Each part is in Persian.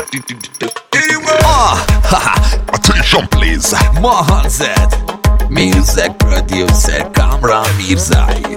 Attention please. Mohan Zed, music producer Kamran Mirzai.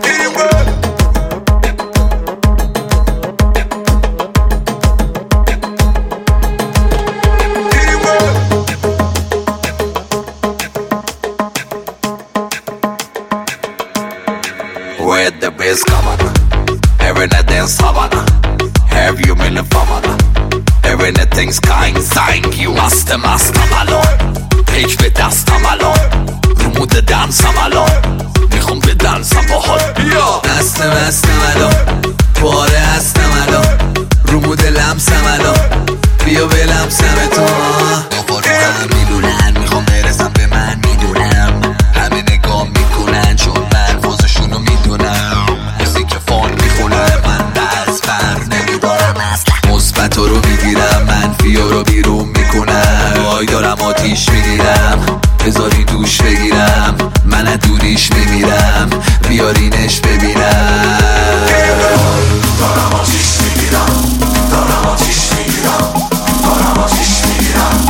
With the bass coming, every night dance Havana. Have you been a famana? Everything's kind, thank you. Master malon, پیک به دستم الان، رو مود دنسم الان، میخوام به دنسم باحال. مستم الان، پاره هستم الان، رو مود لمسم الان، بیا بلمسم تو. بابا رو همه میلونن، میخوام برسم به من میدونم، همه نگاه میکنن چون من فازشونو میدونم. کسی که فان میخونن من دست بر نمیدارم اصلا، مثبت رو میگیرم منفی رو بیرون میکنم. وای دارم آتیش میگیرم، بذاری دوش بگیرم، من از دوریش میمیرم، بیارینش ببینم. دارم آتیش میگیرم، دارم آتیش میگیرم، دارم آتیش میگیرم،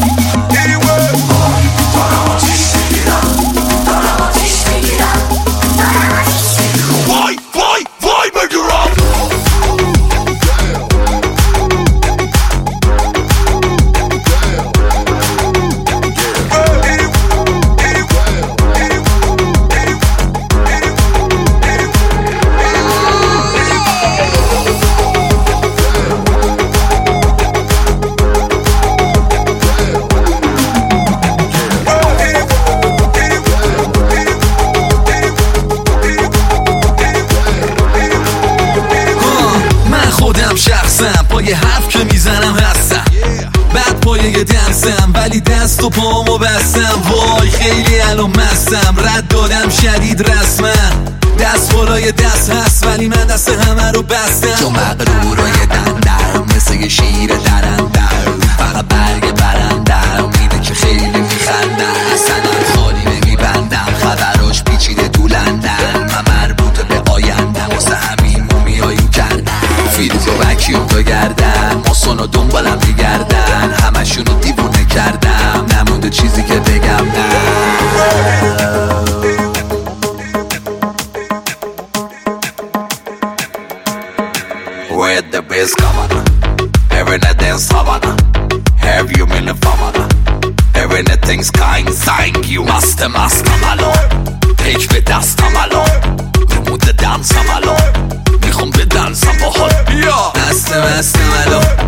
دارم آتیش میگیرم، دارم آتیش میگیرم، دارم آتیش میگیرم. وای بگیرم. شخصم پای حرف که میزنم هستم، بعد پای یه دنسم ولی دست و پامو بستم. وای خیلی الان مستم، رد دادم شدید رسمم، دست بالای دست هست ولی من دست همه رو بستم. چون مغرورای دندم مثل یه شیر درندم، فقط برگ برندم میده که خیلی میخندم. اصلا خالی نمیبندم، خبراش پیچیده تو لندن، من مربوط به آیندم واسه همین مومیایی کردم. فیروز و وکیوم تو گردن، ماسونو دنبالم میگردن، همشونو دیوونه کردم، نمونده چیزی که بگم نه. With the bass coming, every night dance Havana. Have you been a famana? Everything's kind, thank you. Master malon, پیک به دستم الان، رو مود دنسم الان، میخوام به دنسم باحال. مستم الان،